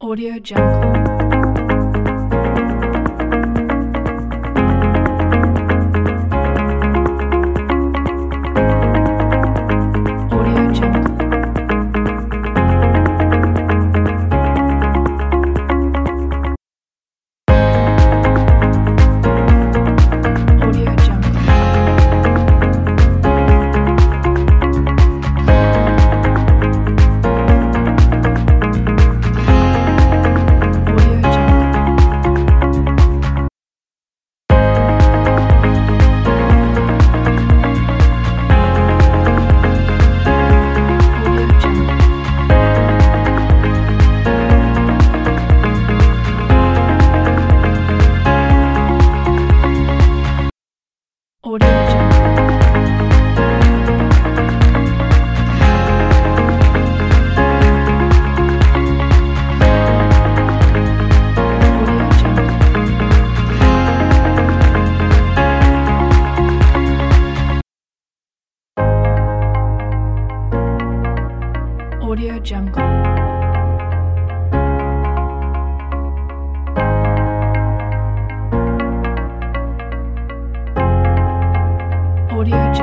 Audio Jungle. Audio Jungle. Audio Jungle. Audio Jungle. Audio Jungle. Audio Jungle. Audio Jungle. Audio Jungle. Audio Jungle.